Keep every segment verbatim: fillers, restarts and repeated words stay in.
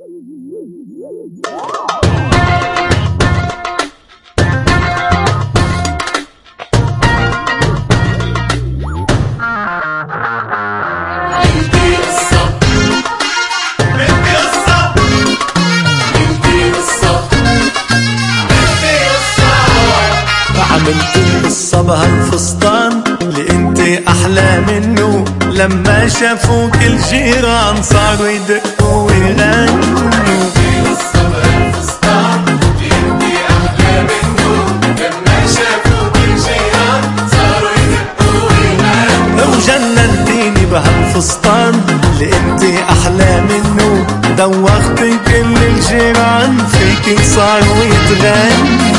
عملت قصة بهالفستان اللي انت احلى منه، لما شافوك الجيران صاروا يدقوا ويغنوا. قصة بهالفستان اللي انت احلى منه، لما شافوك الجيران صاروا يدقوا ويغنوا. وجننتيني بهالفستان اللي انت احلى منه، دوختي كل الجيران فيكي صاروا يتغنوا.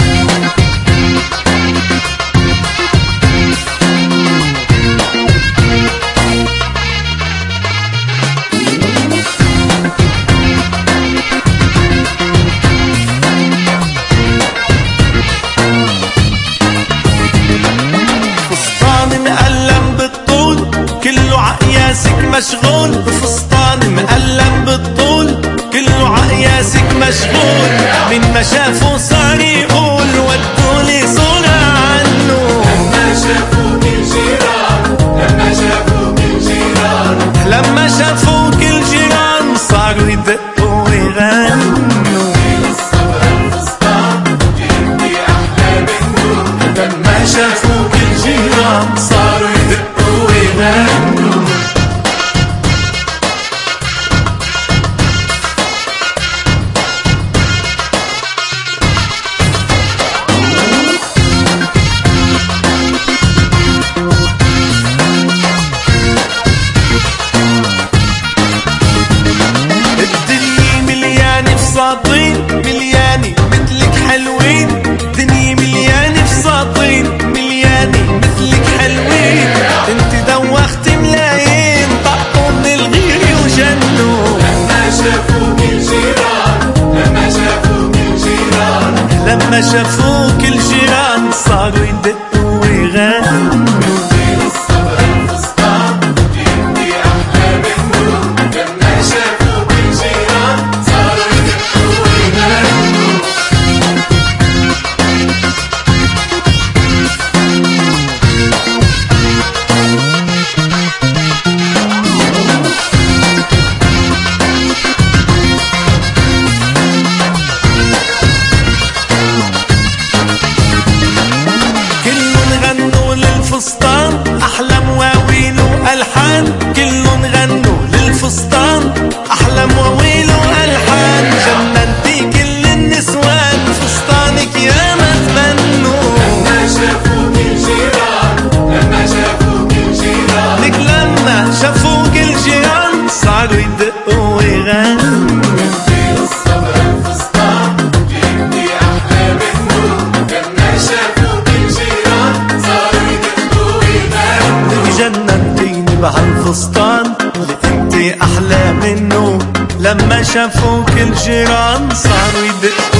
مشغول بفستان مقلم بالطول، كله عقياسك مشغول، من ما شافه صار يقول ودولي صورة عنه. لما شافوك الجيران لما شافوك الجيران لما شافوك الجيران صاروا يدقوا ويغنوا. قصة بهالفستان انت احلى منه، لما شافوك الجيران صاروا يدقوا ويغنوا. ملياني مثلك حلوين، الدنيا مليانة فساطين، مليانة مثلك حلوين، انت دوختي ملايين طقوا من الغير وجنوا. لما شافوك الجيران لما شافوك الجيران لما شافوك الجيران صاروا يدقوا ويغنوا. أحلى مواويل وألحان، كلهم غنوا للفستان أحلى مواويل وألحان. جننتي كل النسوان فستانك يا ما تمنوا. لما شافوك الجيران لما شافوك الجيران لك لما شافوك الجيران صاروا يدقوا ويغنوا. قصة بهالفستان انت أحلى منه، لما شافوك الجيران صاروا يدقوا ويغنوا. جننتيني بهالفستان اللي انت احلى منه، لما شافوك الجيران صاروا يدقوا